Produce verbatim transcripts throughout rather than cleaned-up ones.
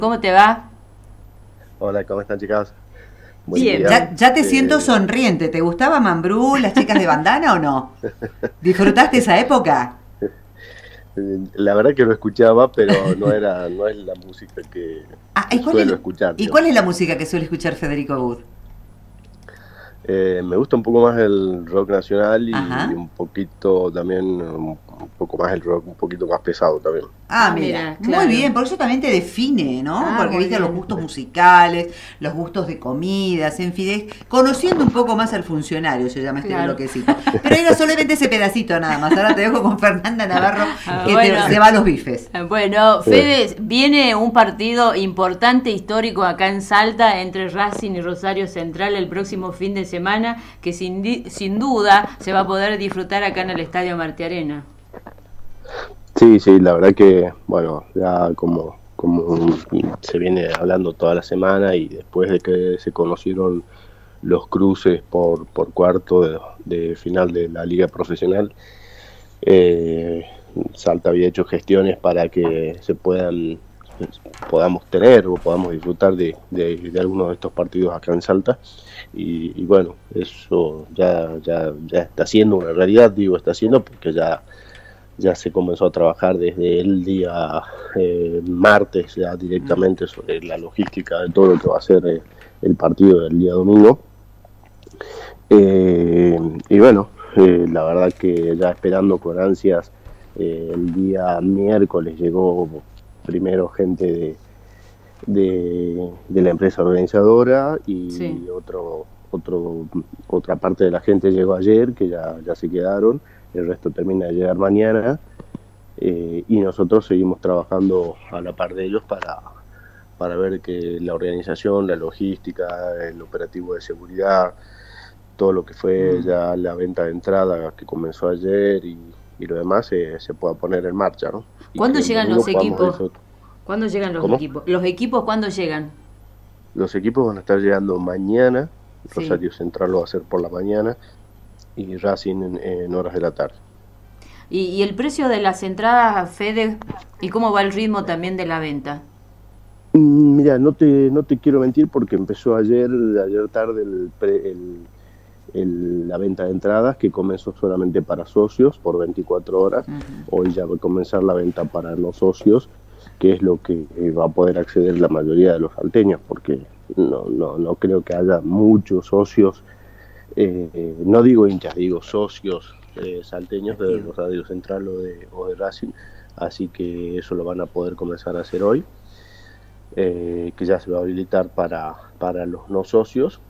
¿Cómo te va? Hola, ¿cómo están, chicas? Buen Bien. día. Ya, ya te siento Eh, sonriente. ¿Te gustaba Mambrú, las chicas de bandana o no? ¿Disfrutaste esa época? la verdad que lo escuchaba, pero no era, no es la música que, Ah, que ¿y cuál suelo es, escuchar, ¿y cuál digamos. es la música que suele escuchar Federico Good? Eh, me gusta un poco más el rock nacional y Ajá. un poquito también, un, un poco más el rock, un poquito más pesado también. Ah, Ah, mira, mira, muy claro. bien, porque eso también te define, ¿no? Ah, Porque muy viste los bien. gustos musicales, los gustos de comidas, en fin, es- conociendo un poco más al funcionario, se llama este Claro. bloquecito. Pero era solamente ese pedacito nada más. Ahora te dejo con Fernanda Navarro, Ah, que te- bueno, se va a los bifes. bueno, Eh, Fede, viene un partido importante, histórico acá en Salta entre Racing y Rosario Central el próximo fin de semana, que sin, di- sin duda se va a poder disfrutar acá en el Estadio Martiarena. sí, sí, la verdad que, bueno, ya como, como se viene hablando toda la semana y después de que se conocieron los cruces por, por cuarto de, de final de la liga profesional, eh, Salta había hecho gestiones para que se puedan podamos tener o podamos disfrutar de, de, de algunos de estos partidos acá en Salta y, y bueno, eso ya, ya, ya está siendo una realidad, digo, está siendo porque ya ya se comenzó a trabajar desde el día eh, martes ya Mm. directamente sobre la logística de todo lo que va a ser eh, el partido del día domingo. Eh, y bueno, eh, la verdad que ya esperando con ansias, eh, el día miércoles llegó primero gente de, de, de la empresa organizadora Sí. y otro, otro, otra parte de la gente llegó ayer, que ya, ya se quedaron, el resto termina de llegar mañana. Eh, y nosotros seguimos trabajando a la par de ellos para, para ver que la organización, la logística, el operativo de seguridad, todo lo que fue Mm. ya la venta de entrada que comenzó ayer y, y lo demás eh, se pueda poner en marcha, ¿no? Y ¿Cuándo que el llegan domingo los podamos equipos? disfrutar. ¿Cuándo llegan los ¿Cómo? equipos? ¿Los equipos cuándo llegan? Los equipos van a estar llegando mañana, Sí. Rosario Central lo va a hacer por la mañana y Racing en, en horas de la tarde. ¿Y, y el precio de las entradas, Fede? ¿Y cómo va el ritmo también de la venta? Mm, Mira, no te, no te quiero mentir porque empezó ayer, ayer tarde el, pre- el, el- la venta de entradas que comenzó solamente para socios por veinticuatro horas. Ujú. Hoy ya va a comenzar la venta para no socios, que es lo que eh, va a poder acceder la mayoría de los salteños, porque no, no, no creo que haya muchos socios, eh, no digo hinchas, digo socios eh, salteños de Activo. Rosario Central o de, o de Racing, así que eso lo van a poder comenzar a hacer hoy, eh, que ya se va a habilitar para, para los no socios.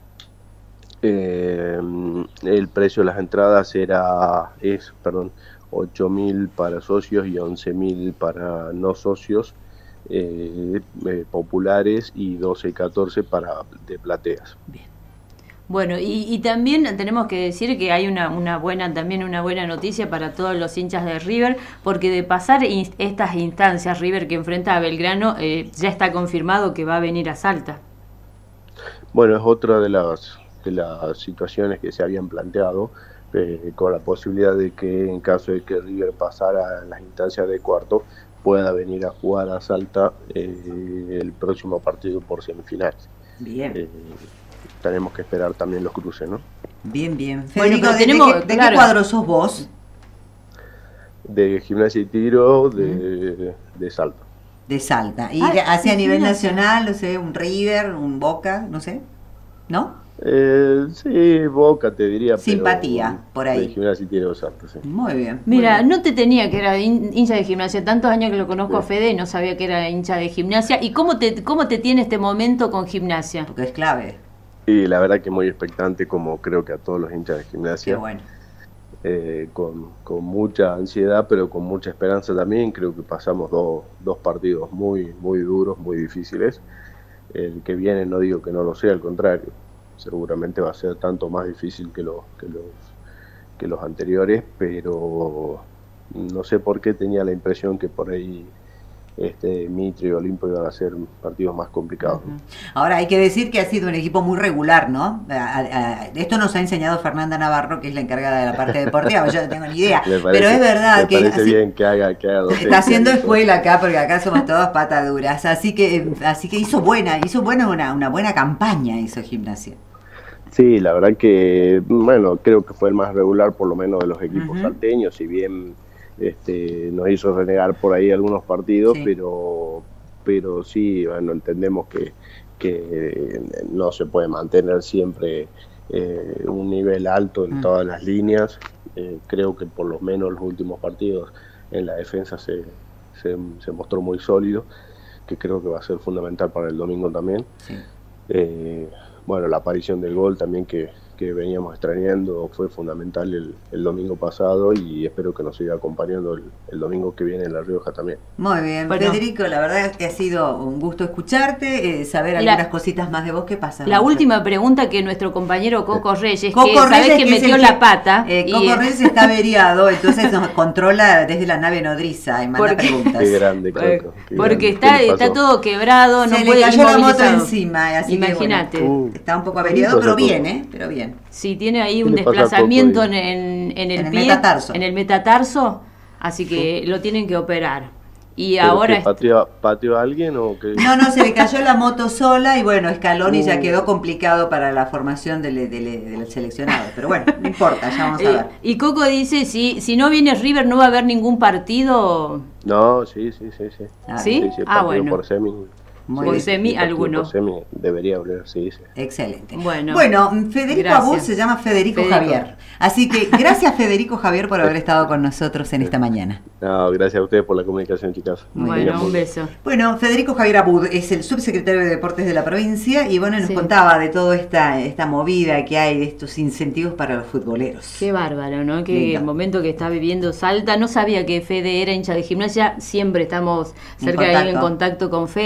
Eh, el precio de las entradas era, es, perdón, ocho mil para socios y once mil para no socios eh, eh, populares y doce y catorce para de plateas. Bueno, y, y también tenemos que decir que hay una, una buena, también una buena noticia para todos los hinchas de River, porque de pasar in- estas instancias, River que enfrenta a Belgrano, eh, ya está confirmado que va a venir a Salta. Bueno, es otra de las, de las situaciones que se habían planteado, eh, con la posibilidad de que en caso de que River pasara a las instancias de cuarto, pueda venir a jugar a Salta eh, el próximo partido por semifinales. Bien, Eh, tenemos que esperar también los cruces, ¿no? bien, bien. Bueno, Federico, pero ¿de, de qué, tenemos, de qué claro, cuadro sos vos? De Gimnasia y Tiro ¿Mm? de, de Salta. De Salta. ¿Y de, ay, de hacia nivel gimnasia. nacional, no sé, un River, un Boca, no sé? ¿No? Eh, sí, Boca te diría, pero Simpatía, por de ahí. Gimnasia y Tiro de Salta, sí. Muy bien, muy Mira, bien. no te tenía que era hin- hincha de gimnasia, tantos años que lo conozco a Sí. Fede y no sabía que era hincha de gimnasia. ¿Y cómo te, cómo te tiene este momento con gimnasia? Porque es clave. Y la verdad que muy expectante, como creo que a todos los hinchas de Qué Gimnasia, bueno. eh, con, con mucha ansiedad, pero con mucha esperanza también. Creo que pasamos dos, dos partidos muy, muy duros, muy difíciles. El que viene no digo que no lo sea, al contrario, seguramente va a ser tanto más difícil que, los que, los, que los anteriores, pero no sé por qué tenía la impresión que por ahí este, Mitre y Olimpo iban a ser partidos más complicados. Uh-huh. Ahora hay que decir que ha sido un equipo muy regular, ¿no? A, a, esto nos ha enseñado Fernanda Navarro, que es la encargada de la parte deportiva, yo no tengo ni idea, parece, pero es verdad me que parece así, bien que haga, que haga está haciendo escuela acá, porque acá somos todos pataduras, así que así que hizo buena, hizo buena una, una buena campaña, hizo Gimnasia. Sí, la verdad que, bueno, creo que fue el más regular por lo menos de los equipos uh-huh. salteños, si bien este, nos hizo renegar por ahí algunos partidos, sí. pero pero sí, bueno, entendemos que, que no se puede mantener siempre eh, un nivel alto en uh-huh. todas las líneas. Eh, creo que por lo menos los últimos partidos en la defensa se, se, se mostró muy sólido, que creo que va a ser fundamental para el domingo también. Sí. Eh, bueno, la aparición del gol también que, que veníamos extrañando fue fundamental el, el domingo pasado y espero que nos siga acompañando el, el domingo que viene en La Rioja también. Muy bien, bueno, Federico, la verdad es que ha sido un gusto escucharte, eh, saber algunas la, cositas más de vos. ¿Qué pasa? La última pregunta que nuestro compañero Coco Reyes, Coco que Reyes, sabés que, que metió el, la pata. Eh, y, Coco Reyes está averiado, entonces nos controla desde la nave nodriza y manda porque, preguntas. Qué grande, Coco. Qué porque grande. está, está todo quebrado, Se no le puede cayó la moto encima, así imagínate. Que, bueno, uh, está un poco averiado, pero bien, ¿eh? Pero bien. Sí, tiene ahí un desplazamiento en, en, en el en el pie, metatarso. en el metatarso, así que lo tienen que operar. Y ¿Pero ahora que pateó, pateó a alguien o qué? No, no, se le cayó la moto sola y bueno, Scaloni uh. ya quedó complicado para la formación del, del, del seleccionado. Pero bueno, no importa, ya vamos a ver. Y Coco dice, si, si no viene River no va a haber ningún partido. No, sí, sí, sí. ¿Sí? Ah, ¿sí? sí, sí ah bueno. Por semi. Muy por semi alguno. Por semi debería hablar, sí, sí. Excelente. Bueno, bueno Federico Abud se llama Federico, Federico Javier. Así que gracias Federico Javier por haber estado con nosotros en esta mañana. No, gracias a ustedes por la comunicación, chicas. Muy bueno, bien. Un beso. Bueno, Federico Javier Abud es el subsecretario de Deportes de la provincia y bueno, nos sí. contaba de toda esta, esta movida que hay, de estos incentivos para los futboleros. Qué bárbaro, ¿no? Que el momento que está viviendo Salta. No sabía que Fede era hincha de Gimnasia, siempre estamos cerca de ahí en contacto con Fede.